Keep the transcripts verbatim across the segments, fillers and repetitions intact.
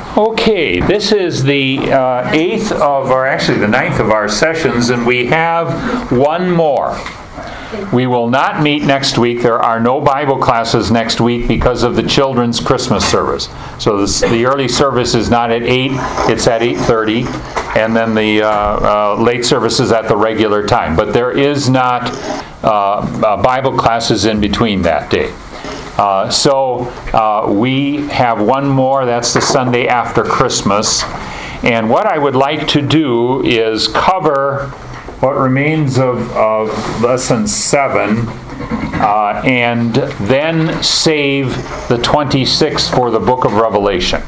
Okay, this is the uh, eighth of, or actually the ninth of our sessions, and we have one more. We will not meet next week. There are no Bible classes next week because of the children's Christmas service. So this, the early service is not at eight, it's at eight thirty, and then the uh, uh, late service is at the regular time. But there is not uh, uh, Bible classes in between that day. Uh, so uh, we have one more, that's the Sunday after Christmas. And what I would like to do is cover what remains of, of lesson seven uh, and then save the twenty-sixth for the book of Revelation.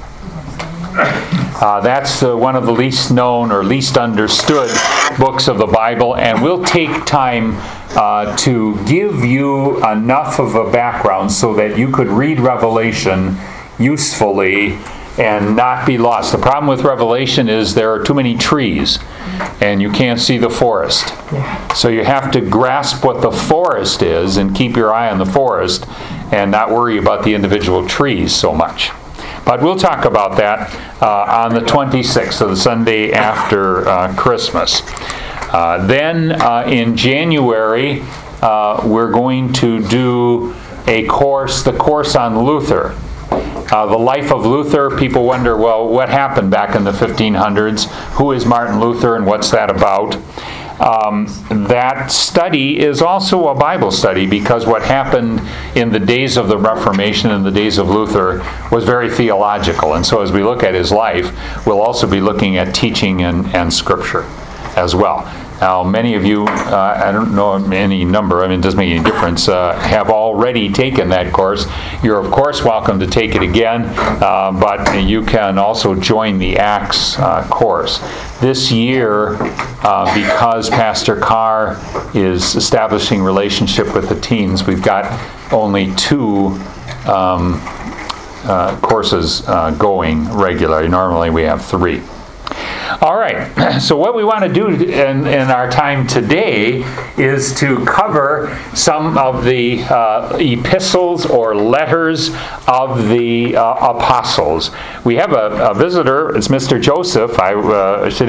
Uh, that's uh, one of the least known or least understood books of the Bible, and we'll take time uh, to give you enough of a background so that you could read Revelation usefully and not be lost. The problem with Revelation is there are too many trees and you can't see the forest. So you have to grasp what the forest is and keep your eye on the forest and not worry about the individual trees so much. But we'll talk about that uh, on the twenty-sixth, so the Sunday after uh, Christmas. Uh, then uh, in January, uh, we're going to do a course, the course on Luther. Uh, the life of Luther. People wonder, well, what happened back in the fifteen hundreds? Who is Martin Luther and what's that about? Um, that study is also a Bible study because what happened in the days of the Reformation and the days of Luther was very theological. And so as we look at his life, we'll also be looking at teaching and, and Scripture as well. Now, many of you, uh, I don't know any number, I mean, it doesn't make any difference, uh, have already taken that course. You're, of course, welcome to take it again, uh, but you can also join the Acts uh, course. This year, uh, because Pastor Carr is establishing relationship with the teens, we've got only two um, uh, courses uh, going regularly. Normally, we have three. All right, so what we want to do in, in our time today is to cover some of the uh, epistles or letters of the uh, apostles. We have a, a visitor, it's Mister Joseph. I uh, should,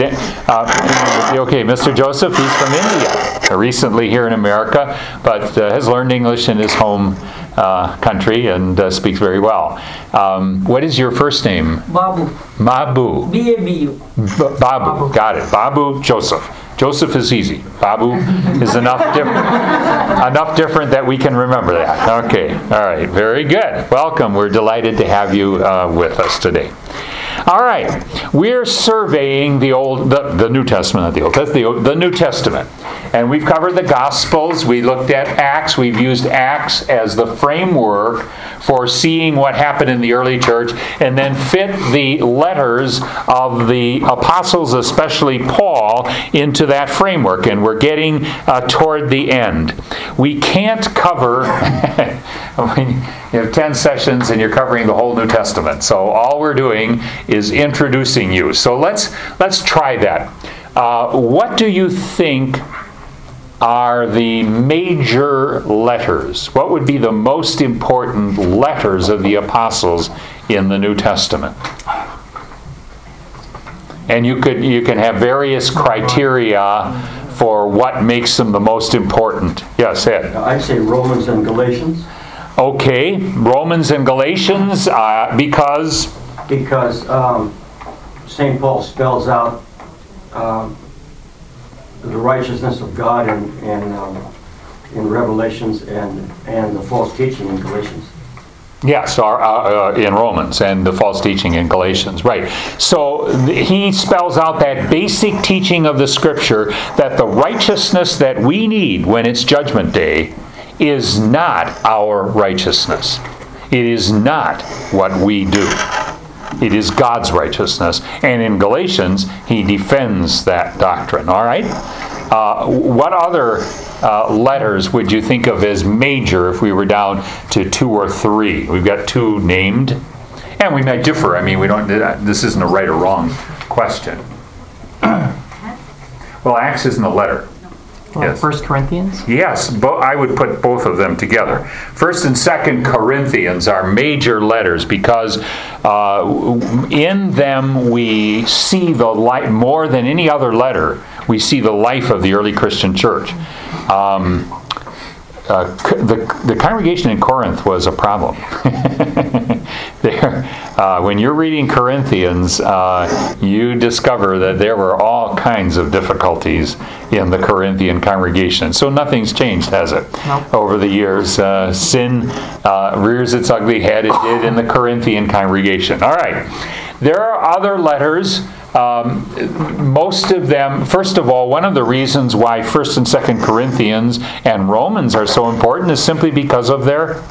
uh, okay, Mister Joseph, he's from India, recently here in America, but uh, has learned English in his home Uh, country and uh, speaks very well. Um, what is your first name? Babu. Mabu. B A B U. B- Babu. Got it. Babu Joseph. Joseph is easy. Babu is enough different, enough different that we can remember that. Okay. All right. Very good. Welcome. We're delighted to have you uh, with us today. All right, we're surveying the old, the, the New Testament, not the Old Testament, the, the New Testament, and we've covered the Gospels. We looked at Acts. We've used Acts as the framework for seeing what happened in the early church, and then fit the letters of the apostles, especially Paul, into that framework. And we're getting uh, toward the end. We can't cover. I mean, you have ten sessions and you're covering the whole New Testament. So all we're doing is introducing you. So let's let's try that. Uh, what do you think are the major letters? What would be the most important letters of the apostles in the New Testament? And you could you can have various criteria for what makes them the most important. Yes, Ed. I'd say Romans and Galatians. Okay, Romans and Galatians, uh, because? Because um, Saint Paul spells out um, the righteousness of God in in, um, in Revelations and and the false teaching in Galatians. Yes, uh, uh, in Romans and the false teaching in Galatians, right. So th- he spells out that basic teaching of the Scripture that the righteousness that we need when it's Judgment Day is not our righteousness. It is not what we do. It is God's righteousness. And in Galatians, he defends that doctrine. All right? Uh, what other uh, letters would you think of as major if we were down to two or three? We've got two named. And we might differ. I mean, we don't. This isn't a right or wrong question. Well, Acts isn't a letter. Like Yes. First Corinthians? Yes, bo- I would put both of them together. First and Second Corinthians are major letters because uh, in them we see the life, more than any other letter, we see the life of the early Christian church. Um, uh, c- the, the congregation in Corinth was a problem. there, uh, when you're reading Corinthians, uh, you discover that there were all kinds of difficulties in the Corinthian congregation. So nothing's changed, has it? No. Over the years, uh, sin uh, rears its ugly head. It did in the Corinthian congregation. All right. There are other letters. Um, most of them, first of all, one of the reasons why First and Second Corinthians and Romans are so important is simply because of their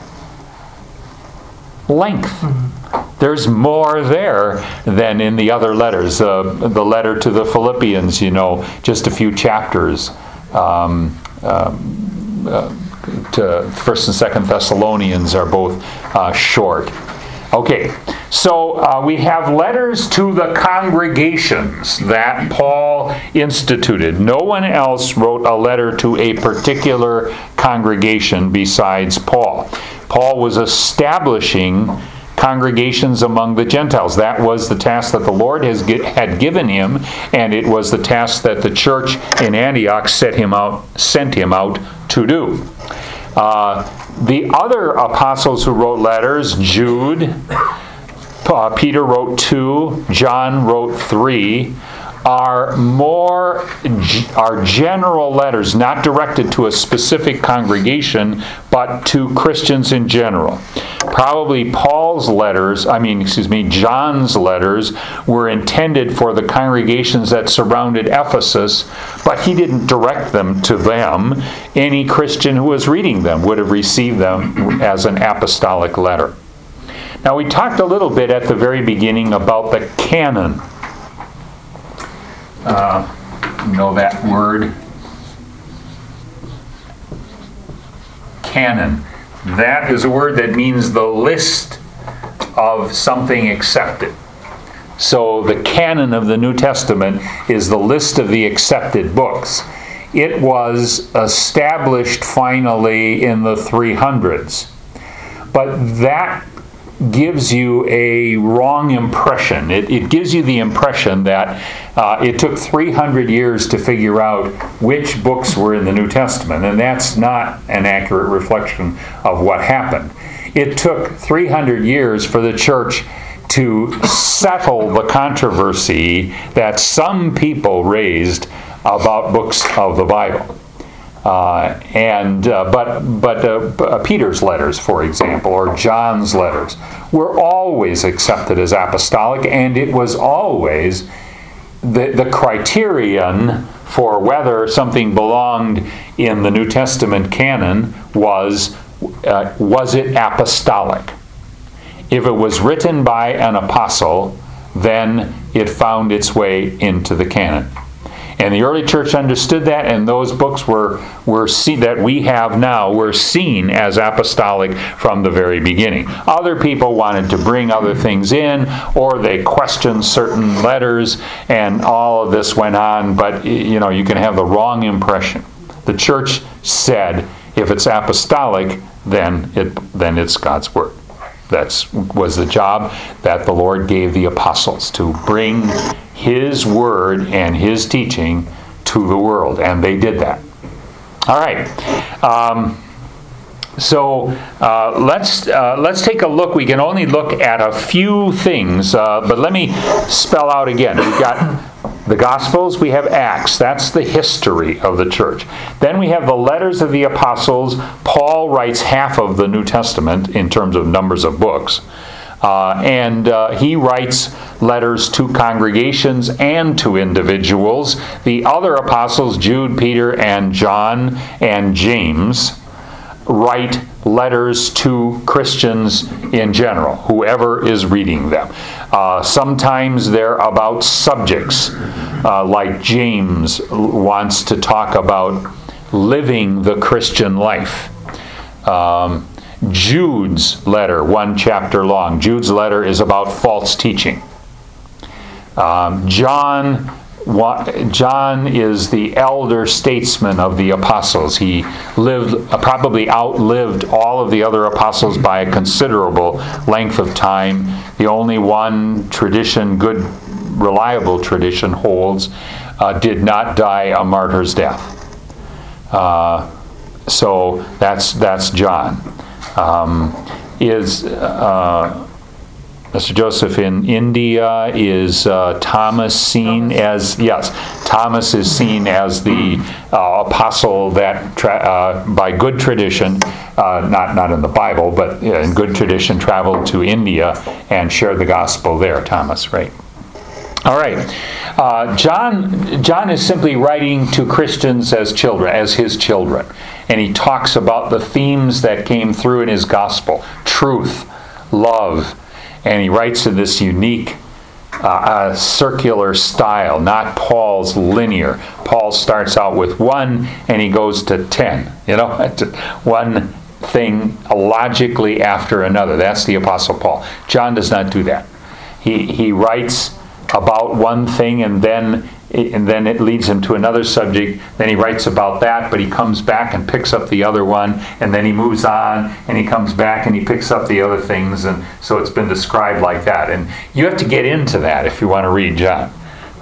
length. Mm-hmm. There's more there than in the other letters. Uh, the letter to the Philippians, you know, just a few chapters. Um, um, uh, to First and Second Thessalonians are both uh, short. Okay, so uh, we have letters to the congregations that Paul instituted. No one else wrote a letter to a particular congregation besides Paul. Paul was establishing congregations among the Gentiles. That was the task that the Lord has had given him, and it was the task that the church in Antioch set him out, sent him out to do. Uh, the other apostles who wrote letters, Jude, uh, Peter wrote two, John wrote three, are more are general letters, not directed to a specific congregation, but to Christians in general. Probably Paul's letters, I mean, excuse me, John's letters were intended for the congregations that surrounded Ephesus, but he didn't direct them to them. Any Christian who was reading them would have received them as an apostolic letter. Now, we talked a little bit at the very beginning about the canon. Uh, you know that word? Canon. That is a word that means the list of something accepted. So the canon of the New Testament is the list of the accepted books. It was established finally in the three hundreds. But that gives you a wrong impression. It, it gives you the impression that uh, it took three hundred years to figure out which books were in the New Testament, and that's not an accurate reflection of what happened. It took three hundred years for the church to settle the controversy that some people raised about books of the Bible. Uh, and uh, but but uh, Peter's letters, for example, or John's letters, were always accepted as apostolic, and it was always the the criterion for whether something belonged in the New Testament canon was uh, was it apostolic. If it was written by an apostle, then it found its way into the canon. And the early church understood that, and those books were were seen, that we have now were seen as apostolic from the very beginning. Other people wanted to bring other things in, or they questioned certain letters, and all of this went on. But you know, you can have the wrong impression. The church said, if it's apostolic, then it then it's God's word. That was the job that the Lord gave the apostles, to bring His word and His teaching to the world, and they did that. All right. Um, so uh, let's uh, let's take a look. We can only look at a few things, uh, but let me spell out again. We've got the Gospels, we have Acts. That's the history of the church. Then we have the letters of the apostles. Paul writes half of the New Testament in terms of numbers of books. Uh, and uh, he writes letters to congregations and to individuals. The other apostles, Jude, Peter, and John, and James, write letters to Christians in general, whoever is reading them. Uh, sometimes they're about subjects, uh, like James wants to talk about living the Christian life. Um, Jude's letter, one chapter long. Jude's letter is about false teaching. Um, John John is the elder statesman of the apostles. He lived, probably outlived all of the other apostles by a considerable length of time. The only one tradition, good, reliable tradition holds, uh, did not die a martyr's death. Uh, so that's that's John. Um, is uh, Mister Joseph, in India, is uh, Thomas seen as, yes, Thomas is seen as the uh, apostle that, tra- uh, by good tradition, uh, not, not in the Bible, but in good tradition, traveled to India and shared the gospel there, Thomas, right? All right. Uh, John, John is simply writing to Christians as children, as his children. And he talks about the themes that came through in his gospel: truth, love. And he writes in this unique uh, uh, circular style, not Paul's linear. Paul starts out with one and he goes to ten. You know, one thing logically after another. That's the Apostle Paul. John does not do that. He he writes about one thing and then and then it leads him to another subject. Then he writes about that, but he comes back and picks up the other one, and then he moves on, and he comes back and he picks up the other things, and so it's been described like that. And you have to get into that if you want to read John.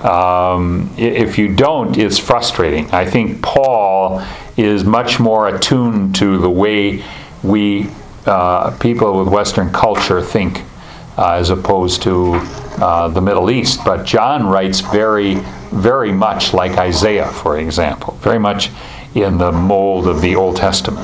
Um, if you don't, it's frustrating. I think Paul is much more attuned to the way we, uh, people with Western culture, think, uh, as opposed to uh, the Middle East. But John writes very, very much like Isaiah, for example, very much in the mold of the Old Testament.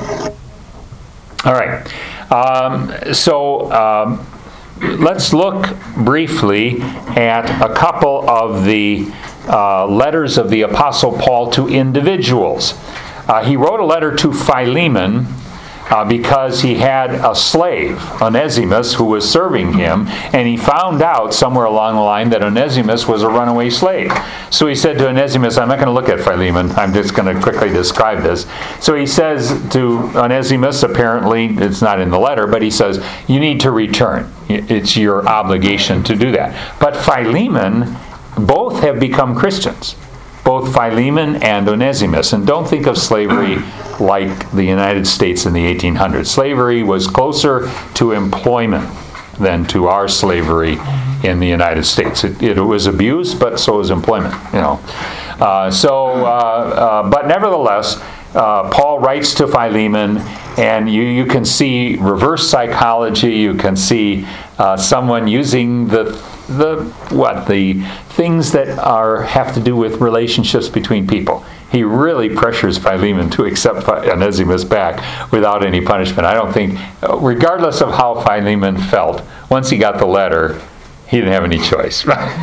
All right. Um, so um, let's look briefly at a couple of the uh, letters of the Apostle Paul to individuals. Uh, he wrote a letter to Philemon uh, because he had a slave, Onesimus, who was serving him, and he found out somewhere along the line that Onesimus was a runaway slave. So he said to Onesimus, I'm not going to look at Philemon, I'm just going to quickly describe this. So he says to Onesimus, apparently, it's not in the letter, but he says, you need to return. It's your obligation to do that. But Philemon, both have become Christians. Both Philemon and Onesimus. And don't think of slavery like the United States in the eighteen hundreds. Slavery was closer to employment than to our slavery in the United States. It, it was abused, but so was employment. You know, uh, so uh, uh, but nevertheless, uh, Paul writes to Philemon, and you you can see reverse psychology. You can see uh, someone using the the what the things that are have to do with relationships between people. He really pressures Philemon to accept Onesimus back without any punishment. I don't think, regardless of how Philemon felt, once he got the letter, he didn't have any choice.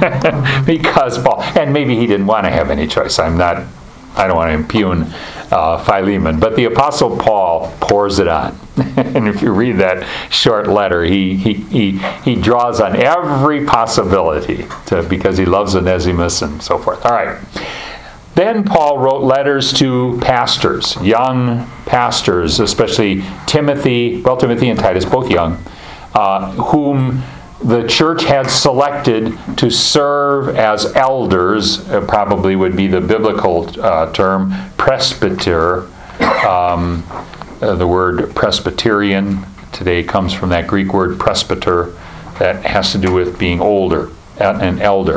Because Paul, and maybe he didn't want to have any choice. I'm not, I don't want to impugn uh, Philemon, but the Apostle Paul pours it on. And if you read that short letter, he he he, he draws on every possibility to, because he loves Onesimus and so forth. All right. Then Paul wrote letters to pastors, young pastors, especially Timothy, well, Timothy and Titus, both young, uh, whom the church had selected to serve as elders, uh, probably would be the biblical uh, term, presbyter. Um, uh, the word Presbyterian today comes from that Greek word presbyter that has to do with being older, an elder.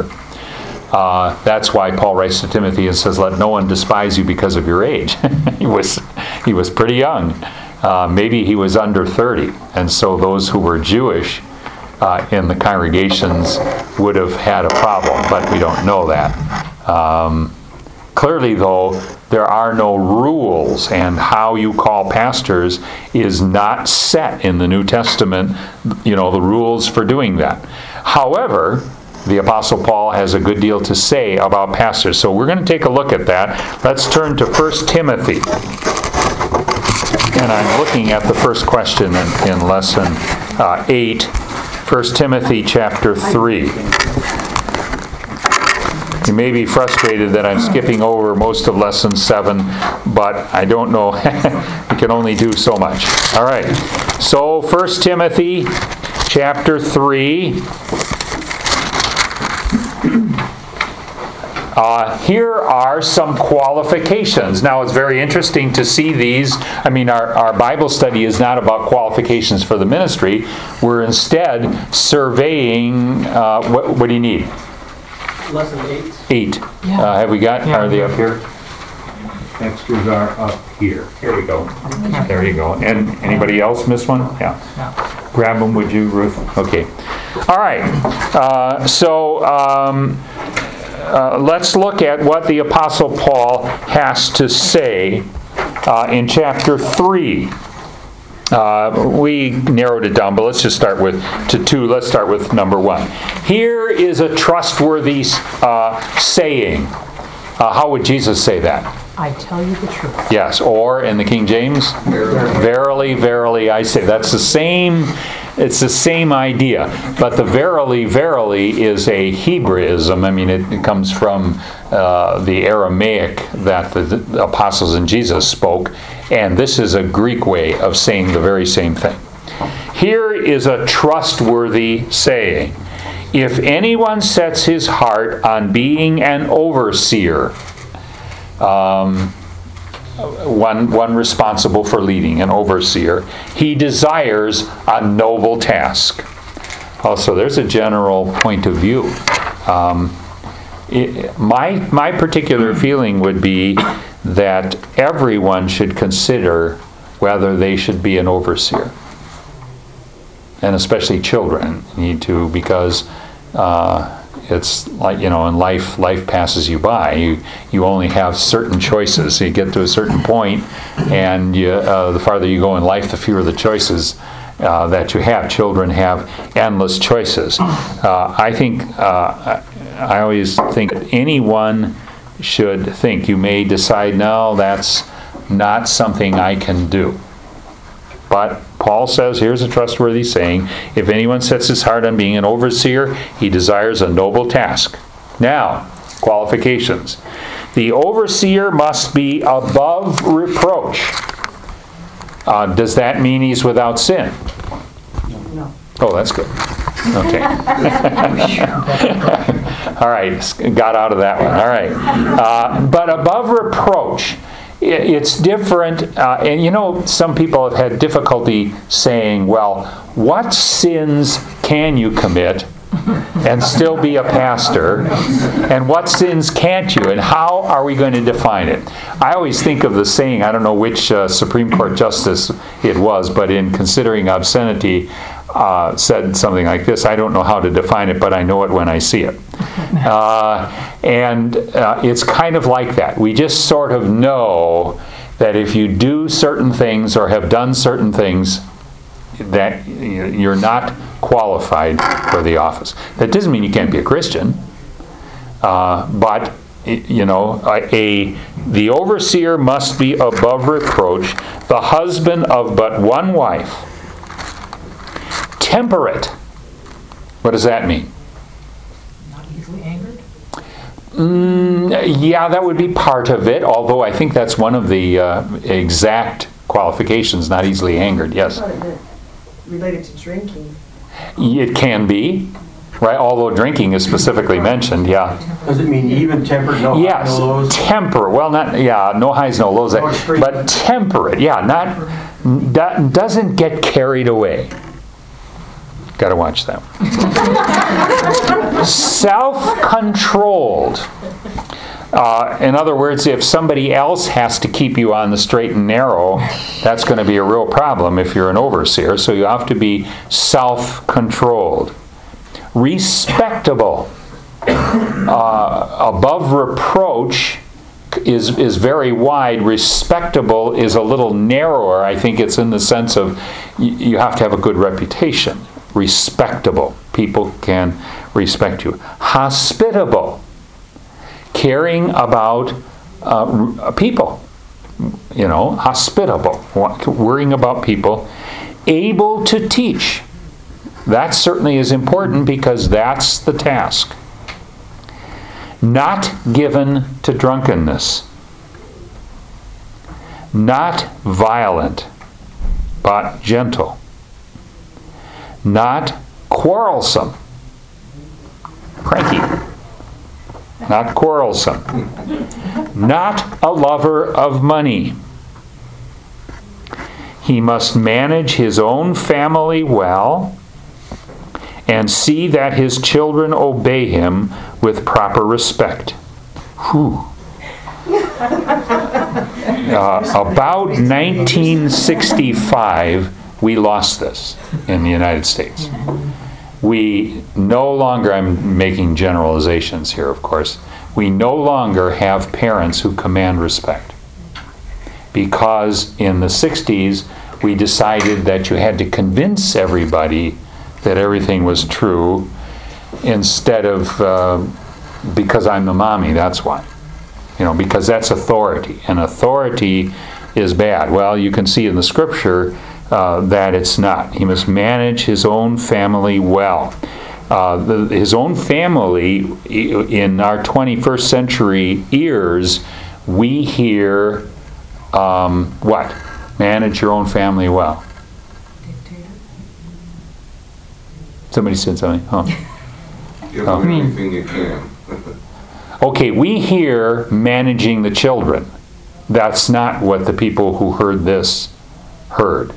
Uh, that's why Paul writes to Timothy and says, let no one despise you because of your age. he was he was pretty young. Uh, maybe he was under thirty. And so those who were Jewish uh, in the congregations would have had a problem, but we don't know that. Um, clearly, though, there are no rules, and how you call pastors is not set in the New Testament, you know, the rules for doing that. However, the Apostle Paul has a good deal to say about pastors. So we're going to take a look at that. Let's turn to First Timothy. And I'm looking at the first question in, in lesson uh, eight. First Timothy chapter three. You may be frustrated that I'm skipping over most of lesson seven, but I don't know. We can only do so much. All right. So First Timothy chapter three. Uh, here are some qualifications. Now, it's very interesting to see these. I mean, our, our Bible study is not about qualifications for the ministry. We're instead surveying, uh, what, what do you need? Lesson eight. Eight. Yeah. Uh, have we got, Yeah. are they up here? Extras are up here. Here we go. There you go. And anybody else miss one? Yeah. No. Grab them, would you, Ruth? Okay. All right. Uh, so um, uh, let's look at what the Apostle Paul has to say uh, in chapter three. Uh, we narrowed it down, but let's just start with to two. Let's start with number one. Here is a trustworthy uh, saying. Uh, how would Jesus say that? I tell you the truth. Yes, or in the King James, verily, verily, I say. That's the same, it's the same idea. But the verily, verily is a Hebraism. I mean, it, it comes from uh, the Aramaic that the, the apostles and Jesus spoke. And this is a Greek way of saying the very same thing. Here is a trustworthy saying. If anyone sets his heart on being an overseer, um, one, one responsible for leading, an overseer, he desires a noble task. Also, there's a general point of view. Um, it, my, my particular feeling would be that everyone should consider whether they should be an overseer. And especially children need to, because uh, it's like, you know, in life, life passes you by. You you only have certain choices. You get to a certain point, and you, uh, the farther you go in life, the fewer the choices uh, that you have. Children have endless choices. Uh, I think, uh, I always think that anyone should think. You may decide, no, that's not something I can do. But Paul says, here's a trustworthy saying, if anyone sets his heart on being an overseer, he desires a noble task. Now, qualifications. The overseer must be above reproach. Uh, does that mean he's without sin? No. Oh, that's good. Okay. All right, got out of that one. All right. Uh, but above reproach. It's different, uh, and you know, some people have had difficulty saying, well, what sins can you commit and still be a pastor, and what sins can't you, and how are we going to define it? I always think of the saying, I don't know which uh, Supreme Court justice it was, but in considering obscenity, uh, said something like this, I don't know how to define it, but I know it when I see it. Uh, and uh, it's kind of like that. We just sort of know that if you do certain things or have done certain things, that you're not qualified for the office. That doesn't mean you can't be a Christian, uh, but you know, a, a the overseer must be above reproach, the husband of but one wife, temperate. What does that mean? Not easily angered? Mm, yeah, that would be part of it, although I think that's one of the uh, exact qualifications, not easily angered, yes. I thought it meant related to drinking. It can be, right? Although drinking is specifically mentioned, yeah. Does it mean even tempered, no highs, Yes, no lows? temperate. Well, not, yeah, no highs, no lows. No extreme. But temperate, yeah, not, do- doesn't get carried away. Got to watch that. Self-controlled. Uh, in other words, if somebody else has to keep you on the straight and narrow, that's going to be a real problem if you're an overseer. So you have to be self-controlled. Respectable. Uh, above reproach is is very wide. Respectable is a little narrower. I think it's in the sense of y- you have to have a good reputation. Respectable. People can respect you. Hospitable. Caring about uh, people. You know, hospitable. Worrying about people. Able to teach. That certainly is important because that's the task. Not given to drunkenness. Not violent, but gentle. Not quarrelsome. Cranky. not quarrelsome, not a lover of money. He must manage his own family well and see that his children obey him with proper respect. Whew. Uh, about nineteen sixty-five, we lost this in the United States. We no longer, I'm making generalizations here, of course, we no longer have parents who command respect. Because in the sixties, we decided that you had to convince everybody that everything was true instead of, uh, because I'm the mommy, that's why. You know, because that's authority, and authority is bad. Well, you can see in the scripture uh, that it's not. He must manage his own family well. Uh, the, his own family, in our twenty-first century ears, we hear um, what? Manage your own family well. Somebody said something. Huh? Give them anything you can. Okay, we hear managing the children. That's not what the people who heard this heard.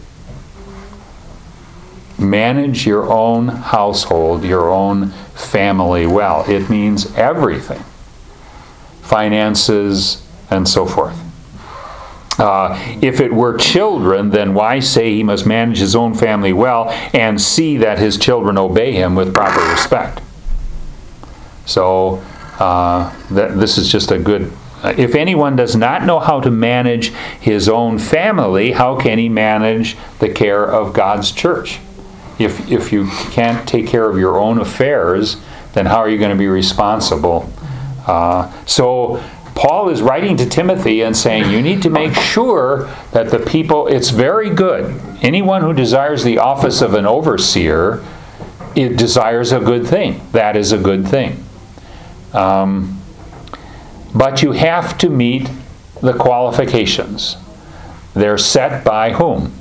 Manage your own household, your own family well. It means everything. Finances and so forth. Uh, if it were children, then why say he must manage his own family well and see that his children obey him with proper respect? So, uh, that, this is just a good... Uh, if anyone does not know how to manage his own family, how can he manage the care of God's church? If, if you can't take care of your own affairs, then how are you going to be responsible? Uh, so... Paul is writing to Timothy and saying, you need to make sure that the people, it's very good. Anyone who desires the office of an overseer, it desires a good thing. That is a good thing. Um, but you have to meet the qualifications. They're set by whom?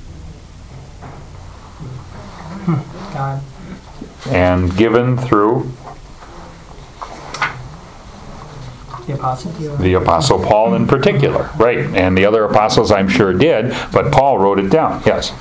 God. And given through The apostle. the Apostle Paul in particular. Right. And the other apostles I'm sure did, but Paul wrote it down. Yes.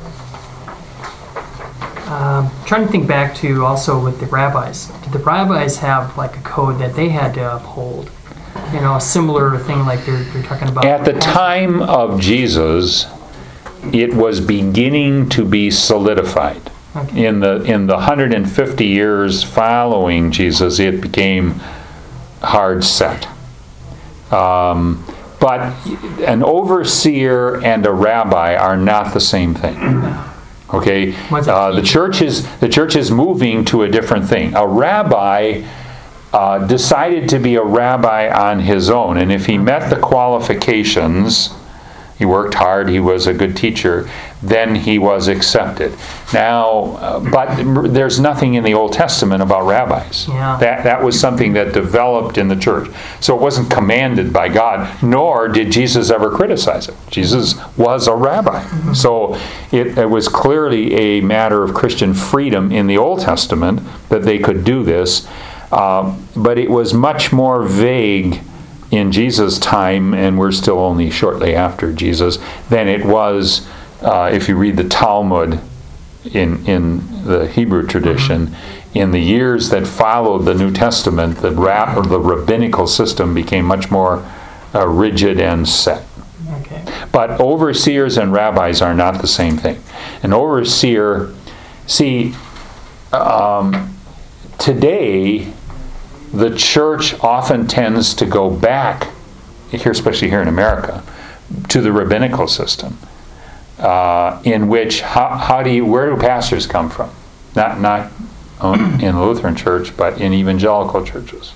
Um, trying to think back to also with the rabbis. Did the rabbis have like a code that they had to uphold? You know, a similar thing like they're, they're talking about. At the time of Jesus, it was beginning to be solidified. Okay. In the in the one hundred fifty years following Jesus, it became hard set. Um, but an overseer and a rabbi are not the same thing. Okay, uh, the church is the church is moving to a different thing. A rabbi uh, decided to be a rabbi on his own, and if he met the qualifications, he worked hard, he was a good teacher, then he was accepted. Now, uh, but there's nothing in the Old Testament about rabbis. Yeah. That that was something that developed in the church. So it wasn't commanded by God, nor did Jesus ever criticize it. Jesus was a rabbi. Mm-hmm. So it, it was clearly a matter of Christian freedom in the Old Testament that they could do this. Uh, but it was much more vague in Jesus' time, and we're still only shortly after Jesus, than it was uh, if you read the Talmud in in the Hebrew tradition. Mm-hmm. In the years that followed the New Testament, the rab- or the rabbinical system became much more uh, rigid and set. Okay. But overseers and rabbis are not the same thing. An overseer, see, um, today, the church often tends to go back, here, especially here in America, to the rabbinical system, uh, in which how, how do you where do pastors come from? Not not in the Lutheran Church, but in evangelical churches.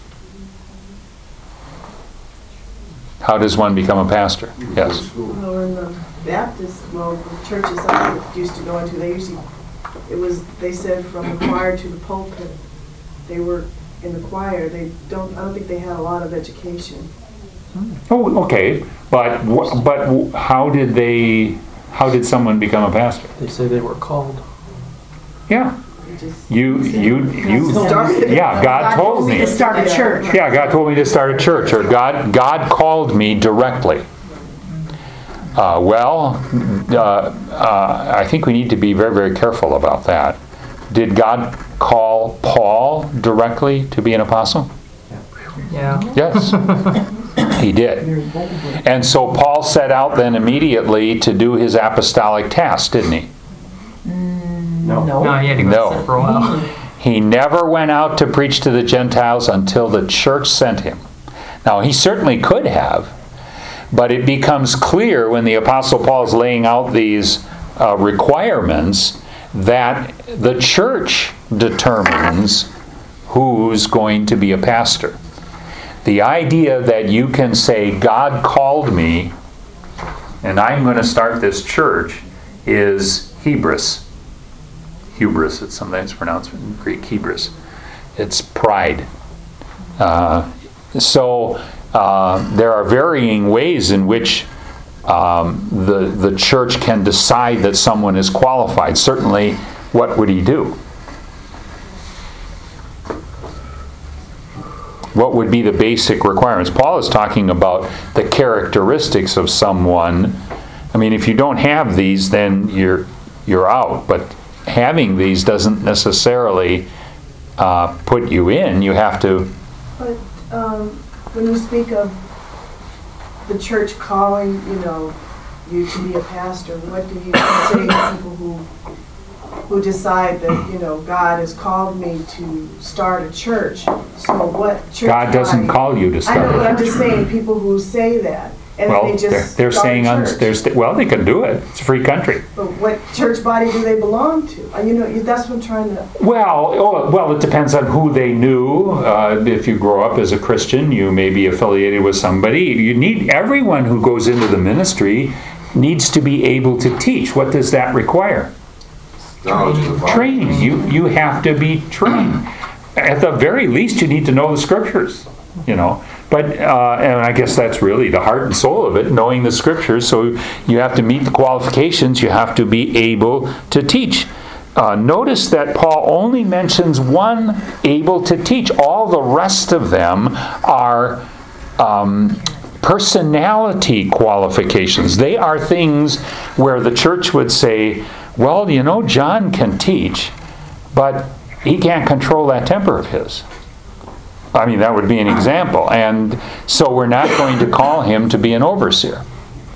How does one become a pastor? Yes. Well, in the Baptist, well, the churches I used to go into, they usually, it was, they said from the choir to the pulpit. They were in the choir. They don't, I don't think they had a lot of education. Oh, okay. But wh- but wh- how did they? How did someone become a pastor? They say they were called. Yeah. He just. You, you, you, Started. yeah, God told me. To start a church. Yeah, God told me to start a church, or God, God called me directly. Uh, well, uh, uh, I think we need to be very, very careful about that. Did God call Paul directly to be an apostle? Yeah. Yes, he did. And so Paul set out then immediately to do his apostolic task, didn't he? No. No, he had to go No. sit for a while. He never went out to preach to the Gentiles until the church sent him. Now, he certainly could have, but it becomes clear when the Apostle Paul is laying out these uh, requirements that the church determines who's going to be a pastor. The idea that you can say, God called me and I'm going to start this church is hubris. Hubris, it's sometimes pronounced in Greek, hubris. It's pride. Uh, so uh, there are varying ways in which um, the, the church can decide that someone is qualified. Certainly, what would he do? What would be the basic requirements? Paul is talking about the characteristics of someone. I mean, if you don't have these, then you're you're out. But having these doesn't necessarily uh, put you in. You have to. But um, when you speak of the church calling, you know, you to be a pastor, what do you say to people who who decide that, you know, God has called me to start a church? So what church? God doesn't body- call you to I start know, a but I'm church. just saying, people who say that, and Well, then they they're, just they're start saying, a un, church. they're st- well, they can do it. It's a free country. But what church body do they belong to? Uh, You know, you- that's what I'm trying to. Well, oh, well, it depends on who they knew. Uh, if you grow up as a Christian, you may be affiliated with somebody. You need everyone who goes into the ministry needs to be able to teach. What does that require? Knowledge of the Bible. Training. You you have to be trained. At the very least, you need to know the scriptures. You know, but uh, and I guess that's really the heart and soul of it, knowing the scriptures. So you have to meet the qualifications. You have to be able to teach. Uh, notice that Paul only mentions one able to teach. All the rest of them are um, personality qualifications. They are things where the church would say, well, you know, John can teach, but he can't control that temper of his. I mean, that would be an example. And so we're not going to call him to be an overseer.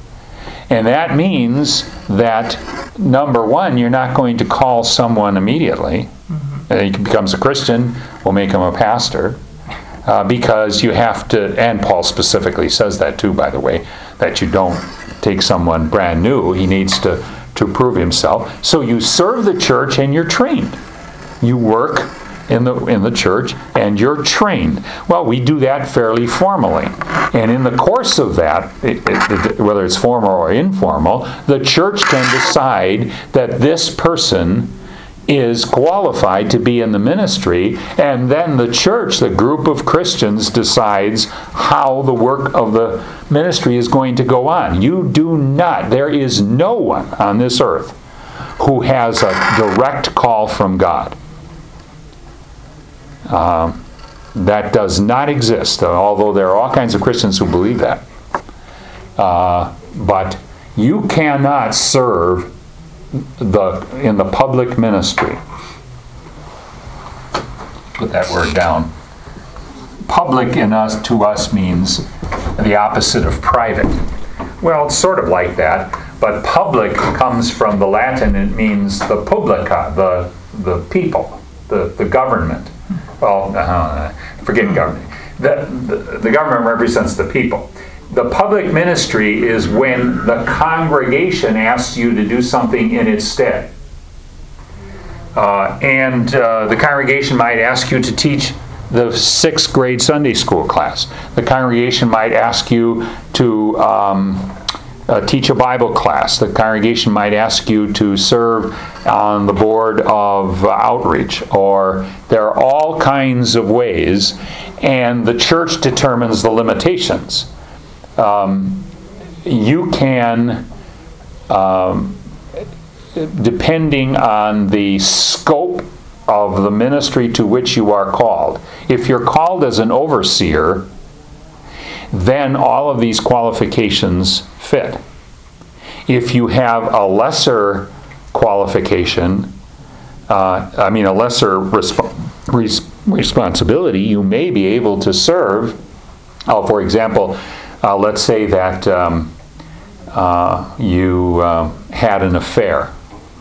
And that means that, number one, you're not going to call someone immediately. Mm-hmm. He becomes a Christian, we'll make him a pastor. Uh, because you have to, and Paul specifically says that too, by the way, that you don't take someone brand new. He needs to, to prove himself. So you serve the church and you're trained. You work in the in the church and you're trained. Well, we do that fairly formally. And in the course of that, it, it, whether it's formal or informal, the church can decide that this person is qualified to be in the ministry, and then the church, the group of Christians, decides how the work of the ministry is going to go on. You do not, there is no one on this earth who has a direct call from God. Um, that does not exist, although there are all kinds of Christians who believe that. Uh, but you cannot serve the in the public ministry. Put that word down. Public in us to us means the opposite of private. Well, it's sort of like that, but public comes from the Latin. It means the publica, the the people, the the government. Well, uh, forget government. The, the the government represents the people. The public ministry is when the congregation asks you to do something in its stead. Uh, and uh, the congregation might ask you to teach the sixth grade Sunday school class. The congregation might ask you to um, uh, teach a Bible class. The congregation might ask you to serve on the board of uh, outreach. Or there are all kinds of ways, and the church determines the limitations. Um, you can, um, depending on the scope of the ministry to which you are called. If you're called as an overseer, then all of these qualifications fit. If you have a lesser qualification, uh, I mean a lesser resp- res- responsibility, you may be able to serve. Oh, for example, uh, let's say that um, uh, you uh, had an affair.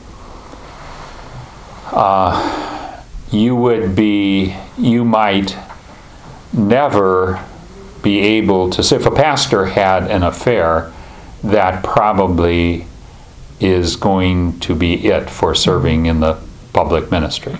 Uh, you would be, you might never be able to, if a pastor had an affair, that probably is going to be it for serving in the public ministry.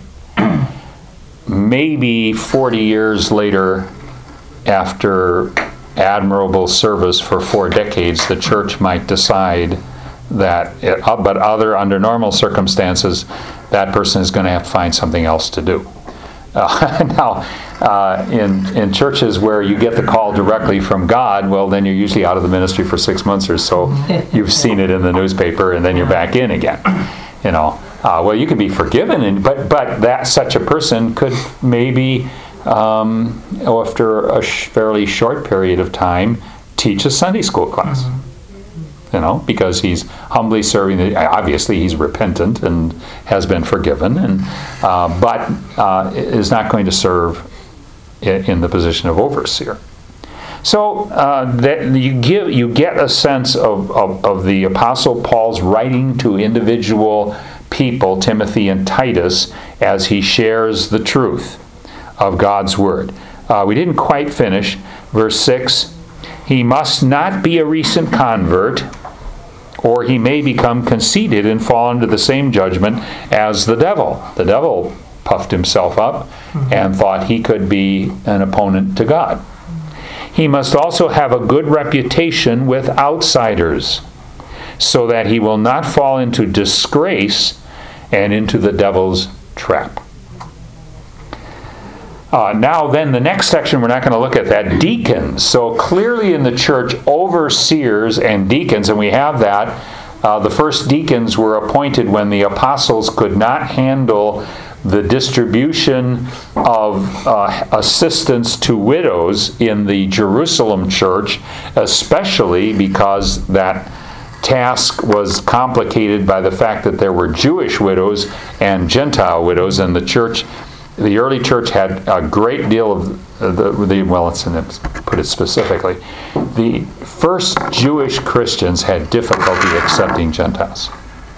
Maybe forty years later, after admirable service for four decades, the church might decide that, it, but other under normal circumstances, that person is going to have to find something else to do. Uh, now, uh, in in churches where you get the call directly from God, well, then you're usually out of the ministry for six months or so. You've seen it in the newspaper, and then you're back in again. You know, uh, well, you can be forgiven, and but but that such a person could maybe, um, after a sh- fairly short period of time, teach a Sunday school class. Mm-hmm. You know, because he's humbly serving. The, obviously, he's repentant and has been forgiven, and uh, but uh, is not going to serve in, in the position of overseer. So uh, that you give, you get a sense of, of of the Apostle Paul's writing to individual people, Timothy and Titus, as he shares the truth of God's word. Uh, we didn't quite finish verse six. He must not be a recent convert, or he may become conceited and fall into the same judgment as the devil. The devil puffed himself up and thought he could be an opponent to God. He must also have a good reputation with outsiders, so that he will not fall into disgrace and into the devil's trap. Uh, now then, the next section, we're not going to look at that. Deacons. So clearly in the church, overseers and deacons, and we have that. Uh, the first deacons were appointed when the apostles could not handle the distribution of uh, assistance to widows in the Jerusalem church, especially because that task was complicated by the fact that there were Jewish widows and Gentile widows, and the church, the early church, had a great deal of uh, the, the well, let's put it specifically. The first Jewish Christians had difficulty accepting Gentiles.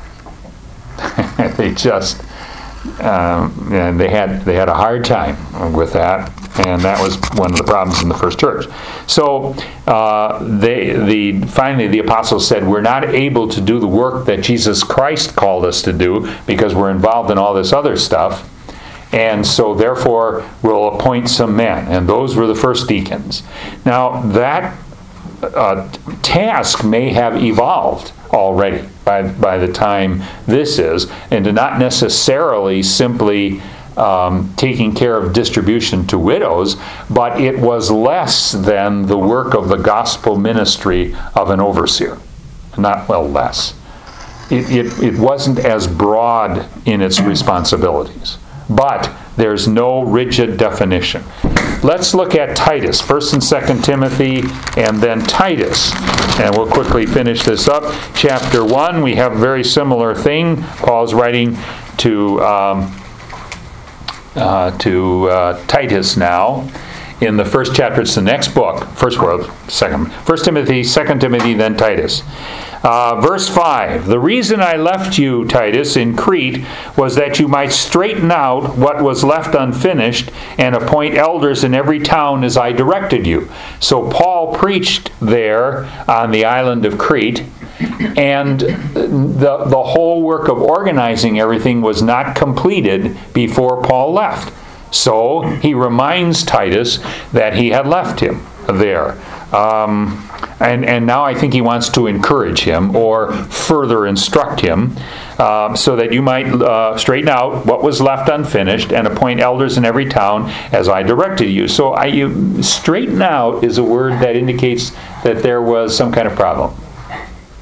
They just um, and they had they had a hard time with that, and that was one of the problems in the first church. So uh, they the finally the apostles said, we're not able to do the work that Jesus Christ called us to do because we're involved in all this other stuff. And so, therefore, we'll appoint some men. And those were the first deacons. Now, that uh, task may have evolved already by, by the time this is, and not necessarily simply um, taking care of distribution to widows, but it was less than the work of the gospel ministry of an overseer. Not, well, less. It, it, it wasn't as broad in its responsibilities. But there's no rigid definition. Let's look at Titus, First and Second Timothy, and then Titus. And we'll quickly finish this up. Chapter one, we have a very similar thing. Paul's writing to um, uh, to uh, Titus now. In the first chapter, it's the next book. First world, second. First Timothy, Second Timothy, then Titus. Uh, verse five, the reason I left you, Titus, in Crete was that you might straighten out what was left unfinished and appoint elders in every town as I directed you. So Paul preached there on the island of Crete, and the, the whole work of organizing everything was not completed before Paul left. So he reminds Titus that he had left him there. Um, and, and now I think he wants to encourage him or further instruct him uh, so that you might uh, straighten out what was left unfinished and appoint elders in every town as I directed you. So I, you, straighten out is a word that indicates that there was some kind of problem.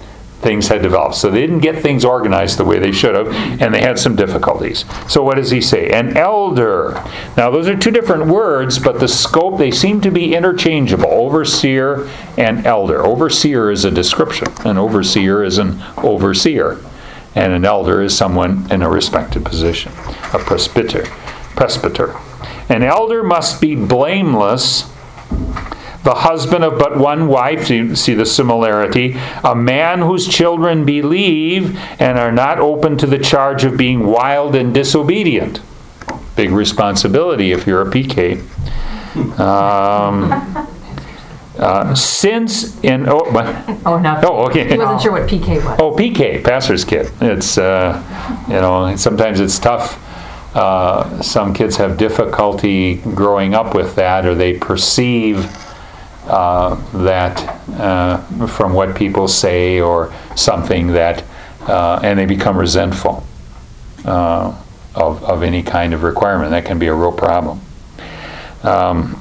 things had developed. So they didn't get things organized the way they should have, and they had some difficulties. So what does he say? An elder. Now those are two different words, but the scope, they seem to be interchangeable. Overseer and elder. Overseer is a description. An overseer is an overseer. And an elder is someone in a respected position. A presbyter. Presbyter. An elder must be blameless, the husband of but one wife, you see the similarity, a man whose children believe and are not open to the charge of being wild and disobedient. Big responsibility if you're a P K. Um, uh, since in oh, Oh, no. oh okay. He wasn't sure what P K was. Oh, P K, pastor's kid. It's uh, you know sometimes it's tough. Uh, some kids have difficulty growing up with that, or they perceive uh, that uh, from what people say or something that, uh, and they become resentful uh, of, of any kind of requirement. That can be a real problem. Um,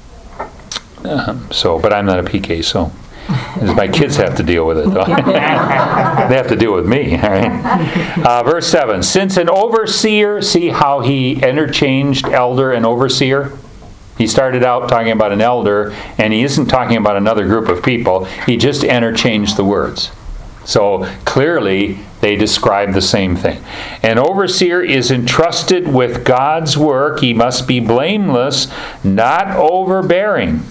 so, but I'm not a P K, so my kids have to deal with it, though. They have to deal with me. All right. Uh, verse seven. Since an overseer, see how he interchanged elder and overseer? He started out talking about an elder, and he isn't talking about another group of people. He just interchanged the words. So clearly, they describe the same thing. An overseer is entrusted with God's work. He must be blameless, not overbearing.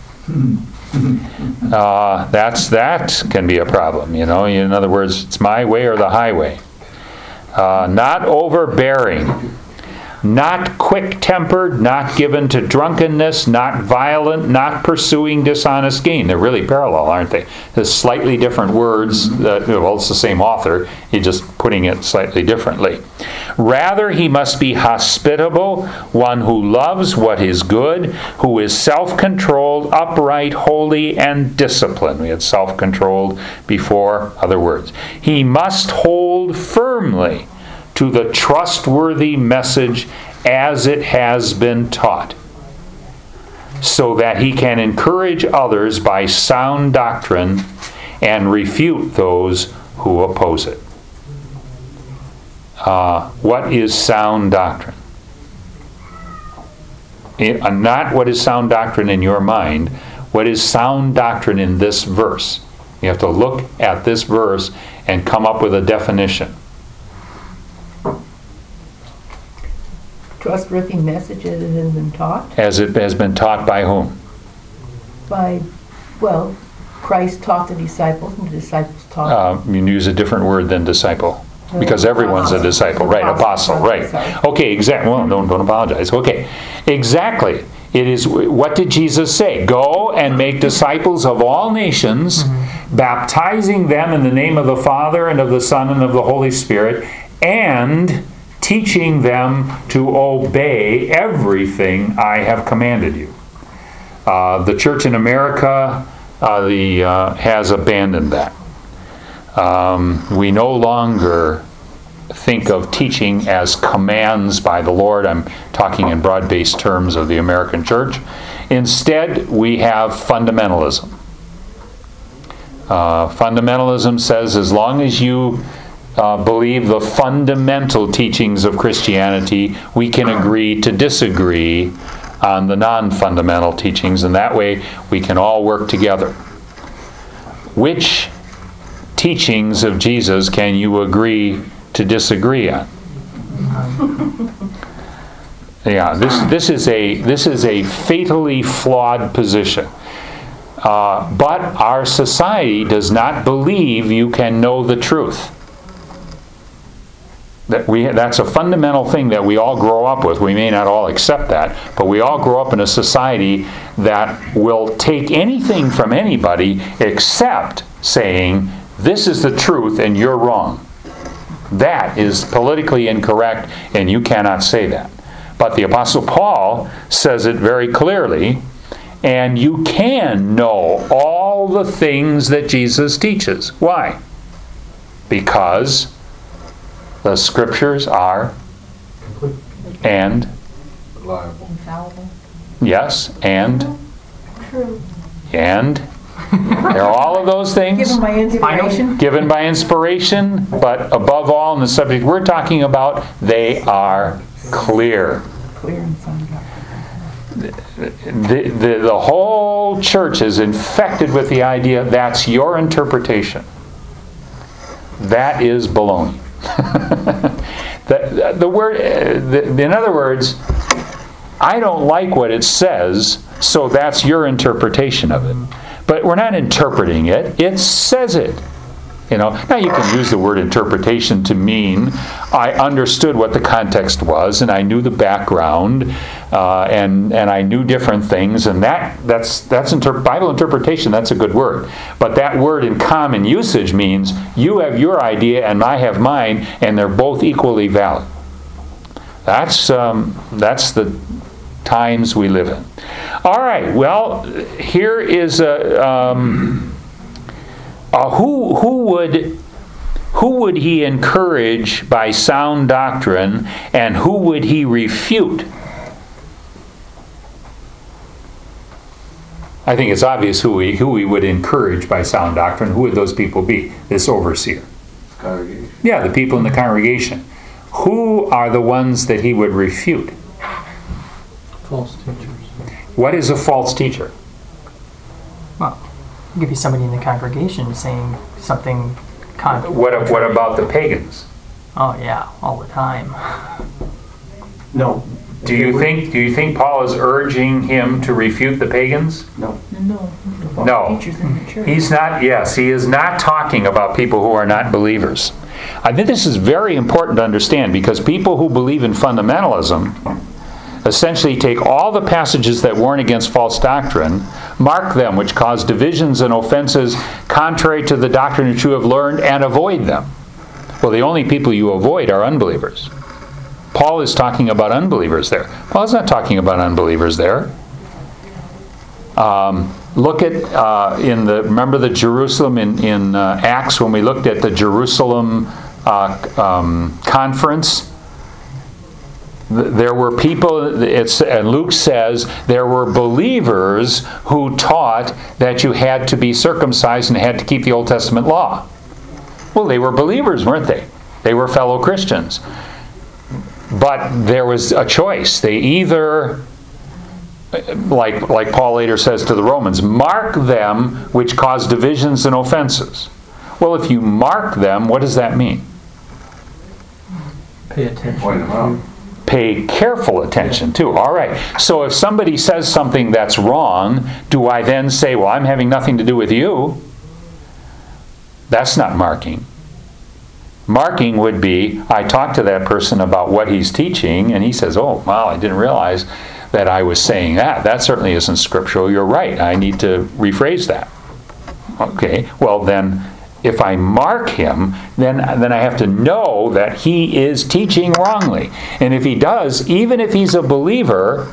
Uh, that's that can be a problem, you know. In other words, it's my way or the highway. Uh, not overbearing, not quick-tempered, not given to drunkenness, not violent, not pursuing dishonest gain. They're really parallel, aren't they? There's slightly different words. That, well, it's the same author. He's just putting it slightly differently. Rather, he must be hospitable, one who loves what is good, who is self-controlled, upright, holy, and disciplined. We had self-controlled before, other words. He must hold firmly to the trustworthy message as it has been taught, so that he can encourage others by sound doctrine and refute those who oppose it. Uh, what is sound doctrine? It, uh, not what is sound doctrine in your mind. What is sound doctrine in this verse? You have to look at this verse and come up with a definition. Trustworthy message as it has been taught As it has been taught by whom? by, well, Christ taught the disciples, and the disciples taught. Uh, you can use a different word than disciple. Because everyone's a disciple, right? Apostle, right? Okay, exactly. Well, don't don't apologize. Okay, exactly. It is. What did Jesus say? Go and make disciples of all nations, mm-hmm. baptizing them in the name of the Father and of the Son and of the Holy Spirit, and teaching them to obey everything I have commanded you. Uh, the church in America uh, the uh, has abandoned that. Um, we no longer think of teaching as commands by the Lord. I'm talking in broad-based terms of the American church. Instead, we have fundamentalism. Uh, fundamentalism says as long as you uh, believe the fundamental teachings of Christianity, we can agree to disagree on the non-fundamental teachings, and that way we can all work together. Which teachings of Jesus can you agree to disagree on? Yeah, this this is a this is a fatally flawed position. Uh, but our society does not believe you can know the truth. That we that's a fundamental thing that we all grow up with. We may not all accept that, but we all grow up in a society that will take anything from anybody except saying, this is the truth and you're wrong. That is politically incorrect and you cannot say that. But the Apostle Paul says it very clearly, and you can know all the things that Jesus teaches. Why? Because the Scriptures are and Reliable. Infallible. yes, and True. and They're all of those Give things them my inspiration. given by inspiration, but above all in the subject we're talking about, they are clear. Clear and sound doctrine. The, the, the whole church is infected with the idea that's your interpretation. That is baloney. the, the word, the, in other words, I don't like what it says, so that's your interpretation of it. But we're not interpreting it, it says it. You know, now you can use the word interpretation to mean I understood what the context was and I knew the background uh, and and I knew different things, and that that's that's inter- Bible interpretation. That's a good word, but that word in common usage means you have your idea and I have mine, and they're both equally valid. That's um, that's the times we live in. All right. Well, here is a. Um, Uh, who who would who would he encourage by sound doctrine, and who would he refute? I think it's obvious who he who he would encourage by sound doctrine. Who would those people be? This overseer. Congregation. Yeah, the people in the congregation. Who are the ones that he would refute? False teachers. What is a false teacher? Well, it could be somebody in the congregation saying something contrary. What what about the pagans? Oh yeah, all the time. No. Do you think do you think Paul is urging him to refute the pagans? No. No, the false No. teachers in the church. He's not, yes, he is not talking about people who are not believers. I think this is very important to understand, because people who believe in fundamentalism essentially take all the passages that warn against false doctrine, mark them, which cause divisions and offenses contrary to the doctrine that you have learned, and avoid them. Well, the only people you avoid are unbelievers. Paul is talking about unbelievers there. Paul's not talking about unbelievers there. Um, look at, uh, in the, remember the Jerusalem in, in uh, Acts, when we looked at the Jerusalem uh, um, conference? There were people, it's, and Luke says, there were believers who taught that you had to be circumcised and had to keep the Old Testament law. Well, they were believers, weren't they? They were fellow Christians. But there was a choice. They either, like, like Paul later says to the Romans, mark them which cause divisions and offenses. Well, if you mark them, what does that mean? Pay attention. Point them out. Pay careful attention to. All right. So if somebody says something that's wrong, do I then say, well, I'm having nothing to do with you? That's not marking. Marking would be, I talk to that person about what he's teaching, and he says, oh, wow, I didn't realize that I was saying that. That certainly isn't scriptural. You're right. I need to rephrase that. Okay. Well, then, if I mark him, then, then I have to know that he is teaching wrongly. And if he does, even if he's a believer,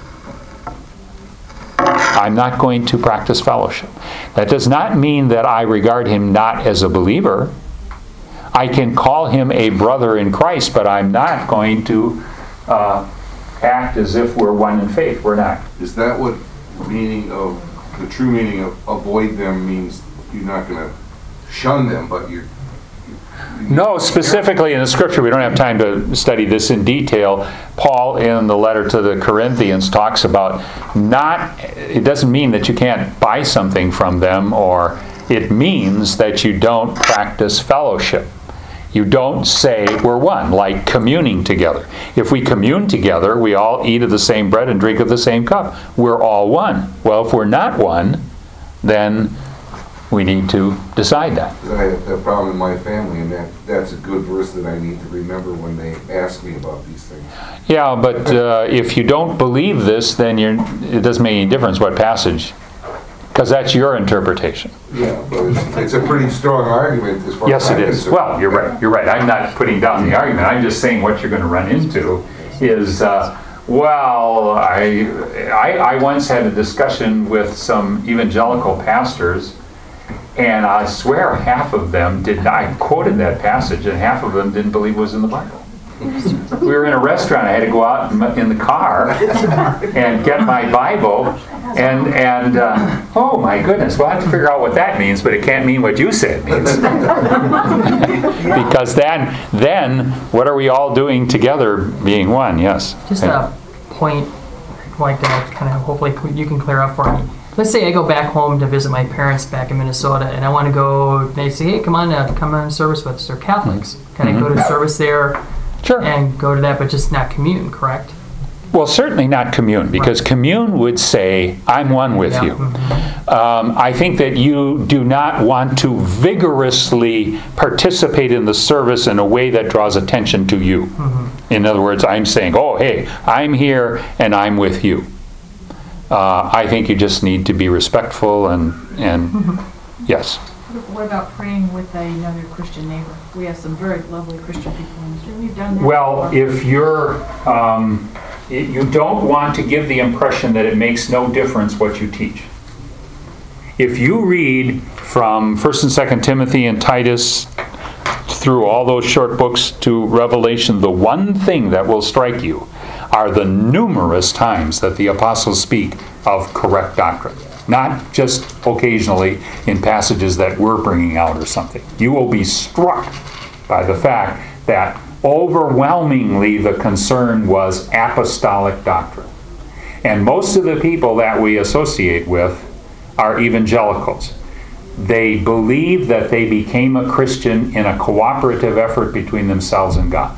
I'm not going to practice fellowship. That does not mean that I regard him not as a believer. I can call him a brother in Christ, but I'm not going to uh, act as if we're one in faith. We're not. Is that what the meaning of, the true meaning of avoid them means? You're not going to shun them, but you're... you No, specifically in the scripture, we don't have time to study this in detail. Paul, in the letter to the Corinthians, talks about not, it doesn't mean that you can't buy something from them, or it means that you don't practice fellowship. You don't say we're one, like communing together. If we commune together, we all eat of the same bread and drink of the same cup. We're all one. Well, if we're not one, then we need to decide that. I have that problem in my family, and that, that's a good verse that I need to remember when they ask me about these things. Yeah, but uh, if you don't believe this, then you're, it doesn't make any difference what passage, because that's your interpretation. Yeah, but it's, it's a pretty strong argument as far Yes, as I'm it is. concerned. Well, you're right. You're right. I'm not putting down the argument. I'm just saying what you're going to run into is, uh, well, I, I, I once had a discussion with some evangelical pastors, and I swear half of them did not, I quoted that passage, and half of them didn't believe it was in the Bible. we were in a restaurant. I had to go out in, in the car and get my Bible. And, and uh, oh my goodness, we'll have to figure out what that means, but it can't mean what you said it means. Because then, then, what are we all doing together being one? Yes. Just a point like that, kind of hopefully you can clear up for me. Let's say I go back home to visit my parents back in Minnesota, and I want to go. They say, "Hey, come on, uh, come on service with us." They're Catholics. Can I go to service there Sure. and go to that, but just not commune? Correct? Well, certainly not commune, because Right. commune would say, I'm one with Yeah. you. Mhm. Um, I think that you do not want to vigorously participate in the service in a way that draws attention to you. In other words, I'm saying, oh, hey, I'm here and I'm with you. Uh, I think you just need to be respectful and, and yes. What about praying with another Christian neighbor? We have some very lovely Christian people in the street. We've done that. Well, before. if you're, um, y- you don't want to give the impression that it makes no difference what you teach. If you read from First and Second Timothy and Titus through all those short books to Revelation, the one thing that will strike you are the numerous times that the apostles speak of correct doctrine. Not just occasionally in passages that we're bringing out or something. You will be struck by the fact that overwhelmingly the concern was apostolic doctrine. And most of the people that we associate with are evangelicals. They believe that they became a Christian in a cooperative effort between themselves and God.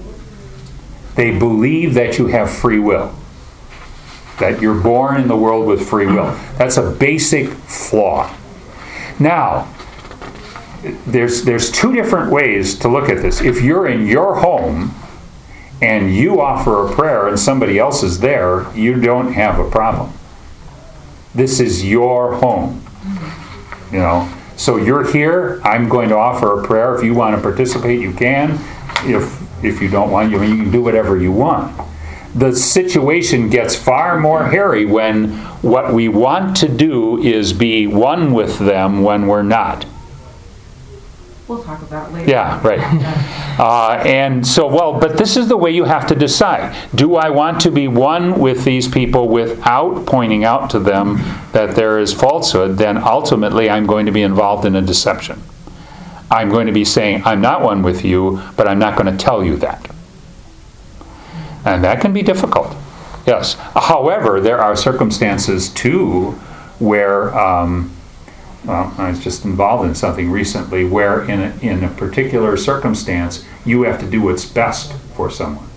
They believe that you have free will. That you're born in the world with free will. That's a basic flaw. Now, there's there's two different ways to look at this. If you're in your home and you offer a prayer and somebody else is there, you don't have a problem. This is your home. You know, so you're here, I'm going to offer a prayer. If you want to participate, you can. If if you don't want, you you can do whatever you want. The situation gets far more hairy when what we want to do is be one with them when we're not. We'll talk about it later. Yeah, right. Uh, and so, well, but this is the way you have to decide. Do I want to be one with these people without pointing out to them that there is falsehood? Then ultimately I'm going to be involved in a deception. I'm going to be saying, I'm not one with you, but I'm not going to tell you that. And that can be difficult. Yes. However, there are circumstances too where, um, well, I was just involved in something recently where in a, in a particular circumstance, you have to do what's best for someone.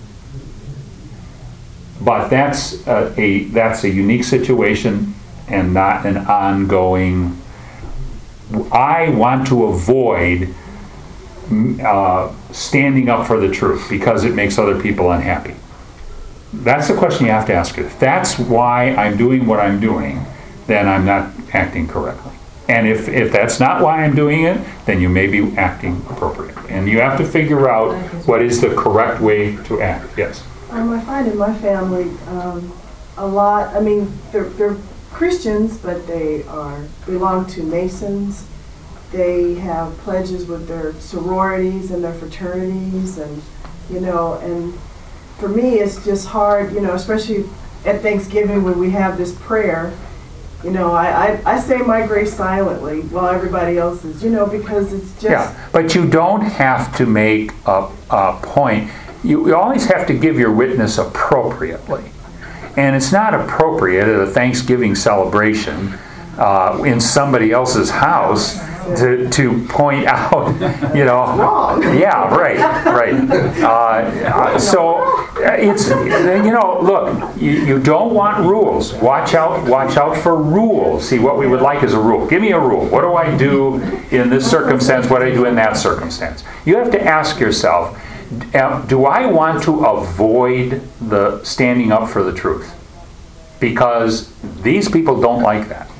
But that's a, a that's a unique situation and not an ongoing. I want to avoid uh, standing up for the truth because it makes other people unhappy. That's the question you have to ask. If that's why I'm doing what I'm doing, then I'm not acting correctly. And if, if that's not why I'm doing it, then you may be acting appropriately. And you have to figure out what is the correct way to act. Yes? Um, I find in my family um, a lot, I mean, they're, they're Christians, but they are belong to Masons. They have pledges with their sororities and their fraternities, and, you know, and for me, it's just hard, you know, especially at Thanksgiving when we have this prayer. You know, I, I, I say my grace silently while everybody else is, you know, because it's just... Yeah, but you don't have to make a, a point. You, you always have to give your witness appropriately. And it's not appropriate at a Thanksgiving celebration uh, in somebody else's house to, to point out, you know... Wrong. Yeah, right, right. Uh, so it's, you know, look, you, you don't want rules. Watch out, watch out for rules. See, what we would like is a rule. Give me a rule. What do I do in this circumstance? What do I do in that circumstance? You have to ask yourself, do I want to avoid the standing up for the truth? Because these people don't like that.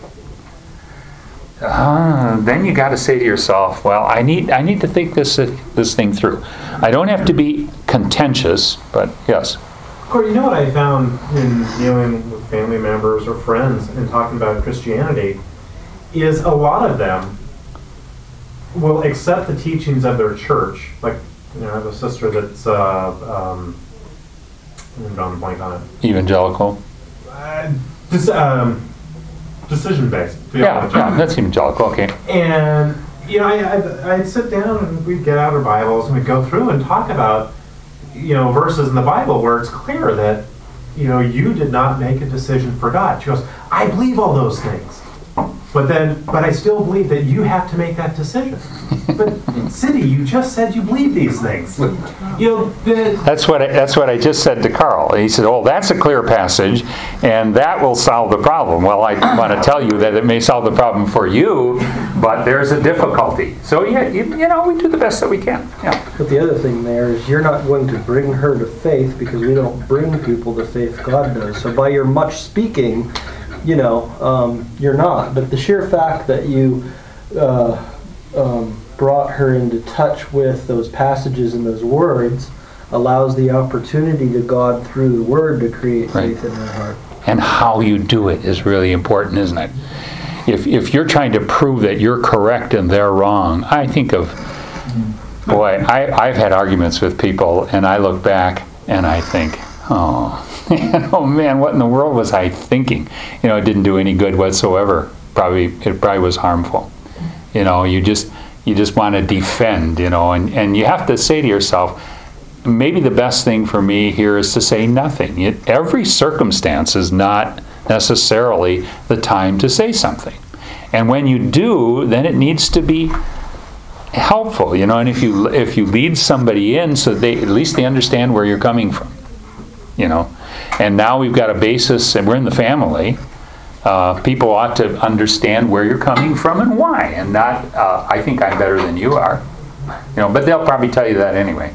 Uh, then you got to say to yourself, well, I need I need to think this uh, this thing through. I don't have to be contentious, but yes. Corey, you know what I found in dealing with family members or friends and talking about Christianity is a lot of them will accept the teachings of their church. Like, you know, I have a sister that's uh, um, I'm drawing a blank on it. Evangelical. Uh, just, um, decision based. Yeah, yeah, that's evangelical, okay. And, you know, I, I'd, I'd sit down and we'd get out our Bibles and we'd go through and talk about, you know, verses in the Bible where it's clear that, you know, you did not make a decision for God. She goes, I believe all those things. But then, but I still believe that you have to make that decision. But Cindy, you just said you believe these things. You know, the, That's what I, that's what I just said to Carl. He said, "Oh, that's a clear passage, and that will solve the problem." Well, I want to tell you that it may solve the problem for you, but there's a difficulty. So yeah, you, you know, we do the best that we can. Yeah. But the other thing there is you're not going to bring her to faith because we don't bring people to faith. God does. So by your much speaking, you know, um, you're not. But the sheer fact that you uh, um, brought her into touch with those passages and those words allows the opportunity to God through the Word to create Right. faith in her heart. And how you do it is really important, isn't it? If if you're trying to prove that you're correct and they're wrong, I think of, boy, I, I've had arguments with people, and I look back and I think, oh, oh man, what in the world was I thinking? You know, it didn't do any good whatsoever. Probably, it probably was harmful. You know, you just you just want to defend, you know, and, and you have to say to yourself, maybe the best thing for me here is to say nothing. It, every circumstance is not necessarily the time to say something. And when you do, then it needs to be helpful, you know, and if you if you lead somebody in so they at least they understand where you're coming from, you know. And now we've got a basis, and we're in the family. Uh, people ought to understand where you're coming from and why, and not, uh, I think I'm better than you are. You know, but they'll probably tell you that anyway.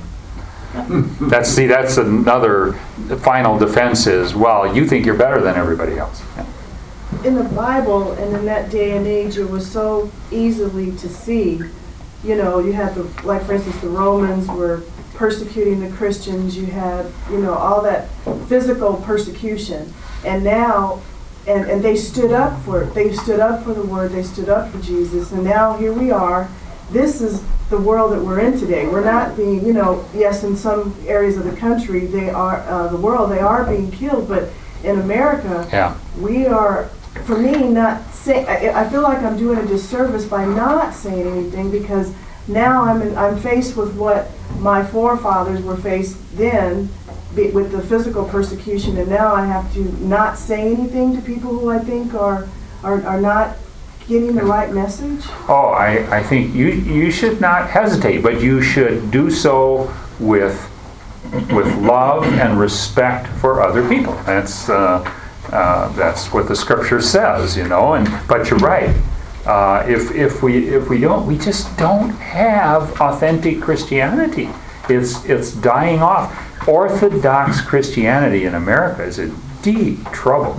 That's see, that's another final defense is, well, you think you're better than everybody else. Yeah. In the Bible and in that day and age, it was so easily to see. You know, you had the, like for instance, the Romans were persecuting the Christians. You had, you know, all that physical persecution. And now, and, and they stood up for it. They stood up for the Word. They stood up for Jesus. And now here we are. This is the world that we're in today. We're not being, you know, yes, in some areas of the country, they are, uh, the world, they are being killed. But in America, Yeah. we are, for me, not say. I, I feel like I'm doing a disservice by not saying anything, because now I'm in, I'm faced with what my forefathers were faced then, be, with the physical persecution, and now I have to not say anything to people who I think are are, are not getting the right message. Oh, I, I think you you should not hesitate, but you should do so with with love and respect for other people. That's uh, uh, that's what the Scripture says, you know. And but you're right. Uh, if if we if we don't, we just don't have authentic Christianity. It's it's dying off. Orthodox Christianity in America is in deep trouble.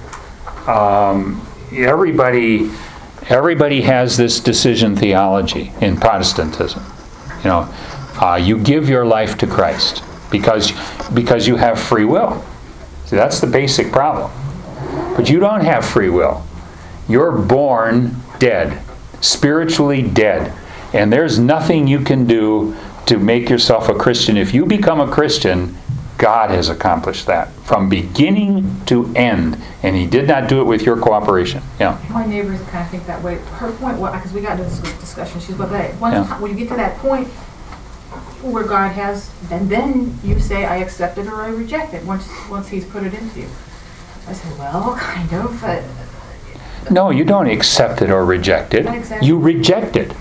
Um, everybody everybody has this decision theology in Protestantism. You know, uh, you give your life to Christ because because you have free will. See, that's the basic problem. But you don't have free will. You're born dead, spiritually dead, and there's nothing you can do to make yourself a Christian. If you become a Christian, God has accomplished that from beginning to end, and He did not do it with your cooperation. Yeah. My neighbors kind of think that way. Her point, because we got into this discussion, she's like, hey, once Yeah. when you get to that point where God has, then then you say, I accept it or I reject it. Once once He's put it into you. I said, well, kind of, but No, you don't accept it or reject it. Not exactly. You reject it.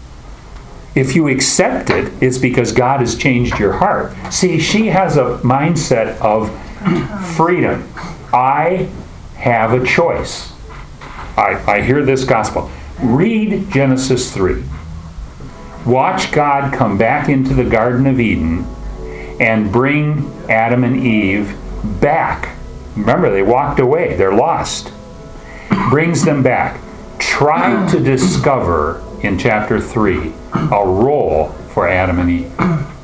If you accept it, it's because God has changed your heart. See, she has a mindset of freedom. I have a choice. I, I hear this gospel. Read Genesis three. Watch God come back into the Garden of Eden and bring Adam and Eve back. Remember, they walked away. They're lost. Brings them back. Try to discover in chapter three a role for Adam and Eve.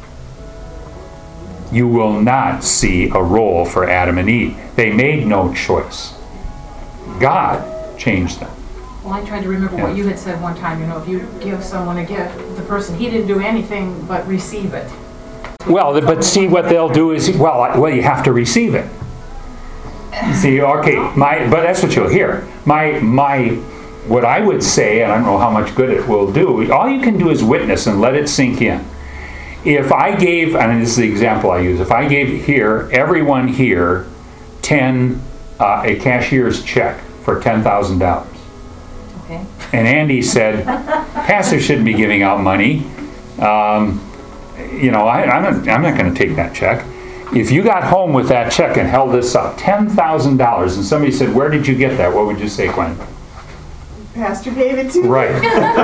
You will not see a role for Adam and Eve. They made no choice. God changed them. well, I tried to remember Yeah. what you had said one time. You know, if you give someone a gift, the person he didn't do anything but receive it. Well, but see, what they'll do is, well, I- well, you have to receive it. See, okay, my, but that's what you'll hear. My, my, what I would say, and I don't know how much good it will do, all you can do is witness and let it sink in. If I gave, and this is the example I use, if I gave here, everyone here, ten, uh, a cashier's check for ten thousand dollars. Okay. And Andy said, Pastor shouldn't be giving out money. Um, you know, I, I'm not, I'm not going to take that check. If you got home with that check and held this up, ten thousand dollars, and somebody said, where did you get that? What would you say, Gwen? Pastor gave it to me. Right.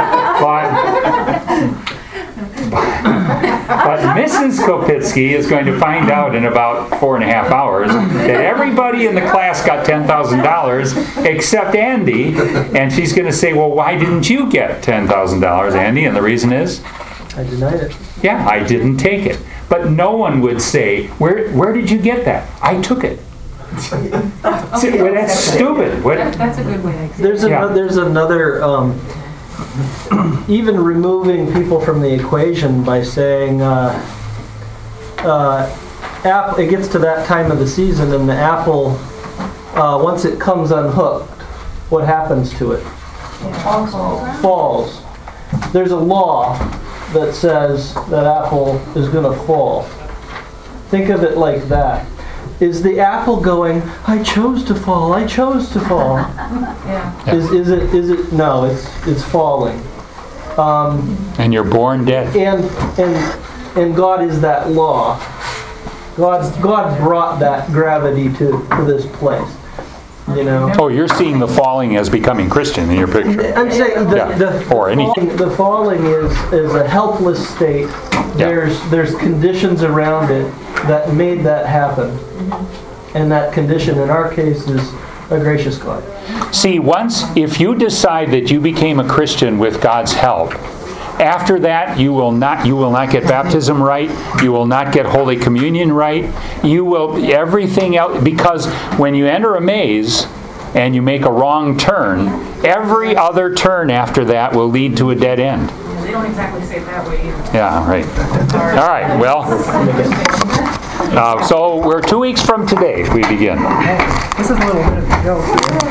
But, but Missus Kopitsky is going to find out in about four and a half hours that everybody in the class got ten thousand dollars except Andy. And she's going to say, well, why didn't you get ten thousand dollars, Andy? And the reason is? I denied it. Yeah, I didn't take it. But no one would say, where where did you get that? I took it. See, well, that's stupid. What? That- That's a good way to explain. There's Yeah. another, there's another, um, even removing people from the equation by saying, uh, uh, app, it gets to that time of the season and the apple, uh, once it comes unhooked, what happens to it? Falls. There's a law that says that apple is going to fall. Think of it like that. Is the apple going, I chose to fall, I chose to fall? Yeah. Is, is it, is it, no, it's, it's falling. Um, And you're born dead. and, and, and God is that law. God, God brought that gravity to, to this place, you know? Oh, you're seeing the falling as becoming Christian in your picture. I'm saying the, Yeah, the, or anything. falling, the falling is, is a helpless state. There's, there's conditions around it that made that happen. And that condition in our case is a gracious God. See, once, if you decide that you became a Christian with God's help, after that, you will not, you will not get baptism right. You will not get Holy Communion right. You will, everything else, because when you enter a maze and you make a wrong turn, every other turn after that will lead to a dead end. They don't exactly say it that way either. Yeah, right. All right, well, uh, so we're two weeks from today we begin. This is a little bit of a joke.